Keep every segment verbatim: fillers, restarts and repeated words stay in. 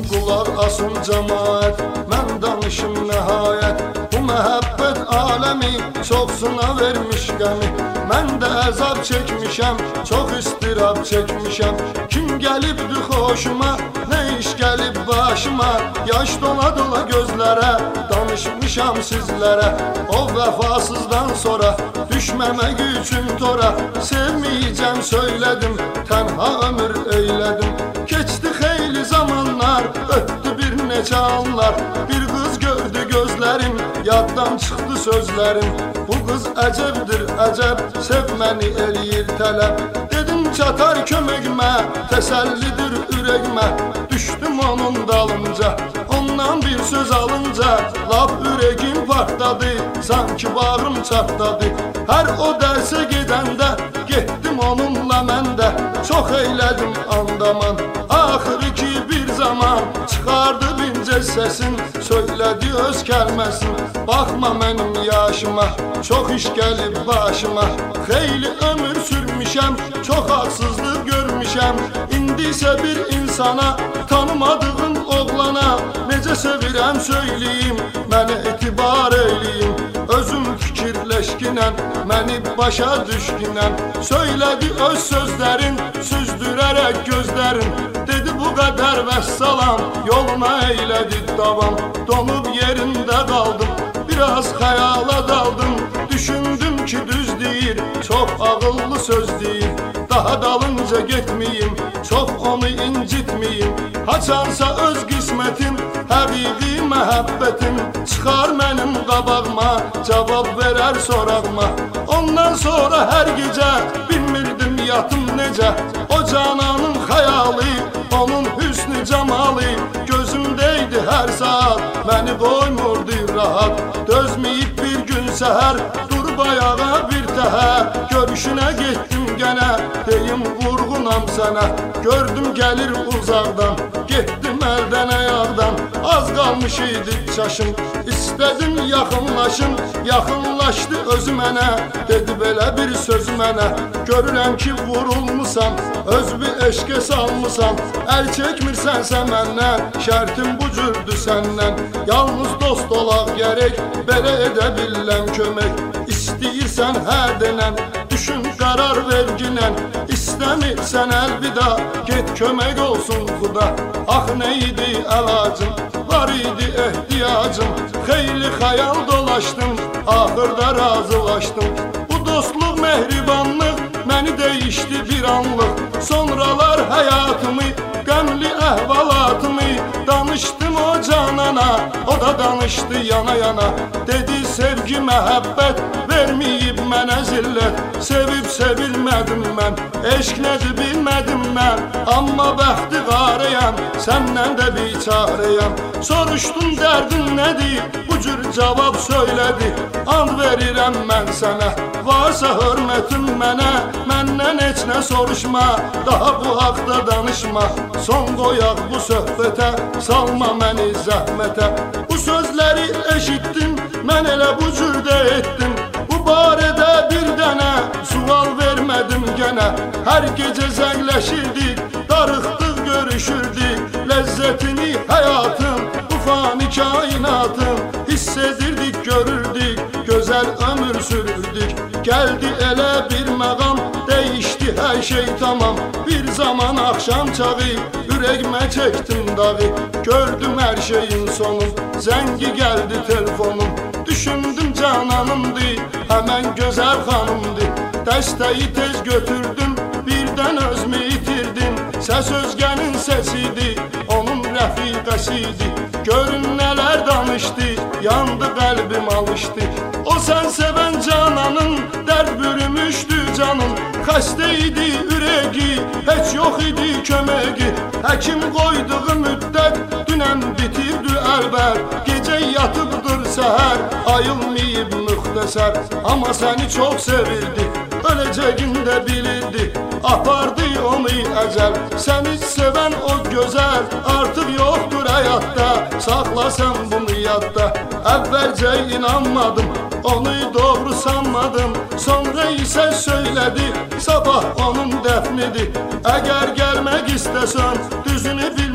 qulaq asın cəmaət, mən danışım nəhayət. Bu məhəbbət aləmi çoxsuna vermiş qəmi. Mən də əzab çəkmişəm, çox istirab çəkmişəm. Kim gəlibdi xoşuma, nə iş gəlib başıma. Yaş dola dola gözlərə, danışmışam sizlərə. O vəfasızdan sonra düşməmək üçün tora. Sevməyəcəm söylədim, tənha ömür eylədim. Keçdi xeyli zamanlar, ötdü bir neçə anlar. Bir qız gördü gözlərim, yaddan çıxdı sözlərim. Bu qız əcəbdir əcəb, sevməni eləyir tələb. Dedim çatar köməkmə, təsəllidir ürəkmə. Düşdüm onun dalınca, ondan bir söz alınca. Lap ürəkim partladı, sanki bağrım çatladı. Hər o dərsə gedəndə, getdim onunla məndə. Çox eylədim andaman, axırı ki bir zaman çıxardı bincə səsin, söylədi öz kəlməsin. Baxma mənim yaşıma, çox iş gəlib başıma. Xeyli ömür sürmüşəm, çox haksızlıq görmüşəm. İndi isə bir insana, tanımadığım oğlana necə sevirəm söyləyim, mənə etibar eyləyim. Özüm fikirləşkinəm, məni başa düşkünəm. Söylədi öz sözlərin, süzdürərək gözlərin. Dedi bu qədər vəssalam, yoluna eylədi davam. Donub yerində qaldım, biraz xəyala daldım. Düşündüm ki düz deyir, çox ağıllı söz deyir. Daha dalınca getməyim, çox onu incitməyim. Haçansa öz qismətim, həqiqi məhəbbətim. Çıxar mənim qabağıma, cavab verər sorağıma. Ondan sonra hər gecə bilmirdim yatım necə. O cananın xəyalı, onun hüsnü cəmalı gözümdəydi hər saat, məni qoymurdu rahat. Dözməyib bir gün səhər, durub ayağa bir təhər. Görüşünə getdim gənə, deyim vurğunam sənə. Gördüm gəlir uzaqdan, getdim əldən ayaqdan. Az qalmış idi çaşım, istədim yaxınlaşım. Yaxınlaşdı özü mənə, dedi belə bir söz mənə. Görürəm ki vurulmusan, öz bir eşqə salmısan. Əl çəkmirsənsə məndən, şərtim bu cürdür səndən. Yalnız dost olaq gərək, belə edə biləm kömək. İstəyirsən hə denən, düşün qarar verginən. İstəmirsən əlvida, get kömək olsun xuda. Ax nə idi əlacım, var idi ehtiyacım. Xeyli xəyal dolaşdım, axırda razılaşdım. Bu dostluq, mehribanlıq məni dəyişdi bir anlıq. Sonralar həyatımı, qəmli əhvalatımı danışdım o canana, o da danışdı yana yana. Dedi sevgi məhəbbət verməyib mənə zillət. Sevib sevilmədim mən, eşq nədir bilmədim mən. Amma bəxti qarıyam, səndən də biçarəyəm. Soruşdum dərdin nədir, bu cür cavab söylədi. And verirəm mən sənə, varsa hörmətin mənə. Məndən heç nə soruşma, daha bu haqda danışma. Son qoyaq bu söhbətə, salma məni zəhmətə. Bu sözləri eşitdim, mən elə bu cürdə etdim. Bu barədə bir dənə sual vermədim gənə. Hər gecə zəngləşirdik, darıxdıq görüşürdük. Ləzzətini həyatın, bu fani kainatın hiss edirdik, görürdük, gözəl ömür sürürdük. Gəldi elə bir məqam, dəyişdi hər şey tamam. Bir zaman axşam çağı, ürəkmə çəkdim dağı. Gördüm hər şeyin sonu, zəngi gəldi telefonum. Düşündüm cananımdır, həmən gözəl xanımdır. Dəstəyi tez götürdüm, birdən özümü itirdim. Səs özgənin səsidir, onun rəfiqəsidir. Görün nələr danışdı, yandı qəlbim alışdı. O sən sevən cananın, dərd bürümüşdü canım. Xəstə idi ürəyi, heç yox idi köməyi. Həkim qoyduğu müddət, dünən bitirdi əlbər. Gecə yatıbdır səhər, ayılmayıb müxtəsər. Amma səni çox sevirdi, öləcəyində bilirdi. Apardı onu əcəl, səni sevən o gözəl. Artıq yoxdur həyatda, saxla sən bunu yadda. Əvvəlcə inanmadım, onu doğru sanmadım. Sonra isə söylədi, sabah onun dəfnidir. Əgər gəlmək istəsən, düzünü bilmə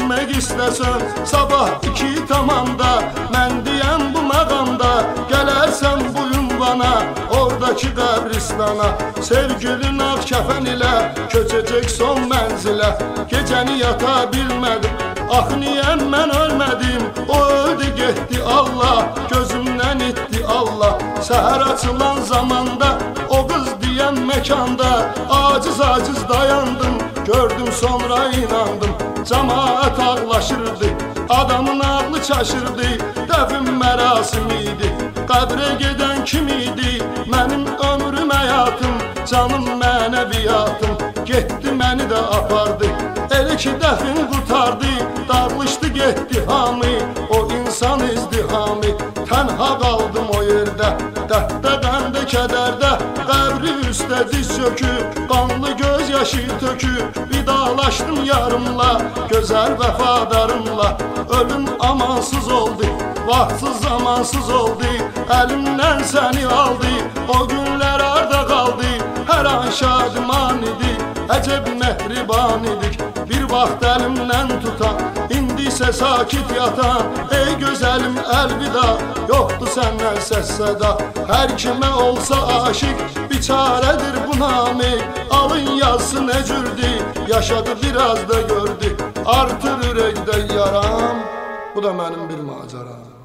getmək istəsən, sabah iki tamamda, mən deyəm bu məqamda, gələrsən bu ünvana, oradakı qəbristana. Sevgilin ağ kəfən ilə köçəcək son mənzilə. Gecəni yata bilmədim, ax niyə mən ölmədim? O öldü getdi Allah, gözümdən itdi Allah. Səhər açılan zamanda, o qız deyən məkanda, aciz-aciz dayandım, gördüm sonra inandım. Cəmaət ağlaşırdı, adamın ağlı çaşırdı, dəfn mərasimi idi. Qəbrə gedən kim idi? Mənim ömrüm, həyatım, canım, mənəviyyatım. Getdi məni də apardı, elə ki dəfn qurtardı, dağılışdı getdi hamı, o insan izdihamı. Tənha qaldım o yerdə, dərddə, qəndə, kədərdə, qəbri üstə diz çöküb, qanlı göz yaşı töküb, vidalaşdım yarımla, gözəl vəfadarımla. Ölüm amansız oldu, vaxtsız zamansız oldu, əlimdən səni aldı, o günlər arda qaldı, hər an şadiman idi, əcəb mehriban idik. Bir vaxt əlimdən tutan, indi isə sakit yatan, ey gözəlim əlvida, yoxdur səndən səs səda. Hər kimə olsa aşiq, biçarədir bu namik, alın yazsın nə cürdü, yaşadı biraz da gördü, artır ürəkdə yaram. Bu da mənim bir macəram.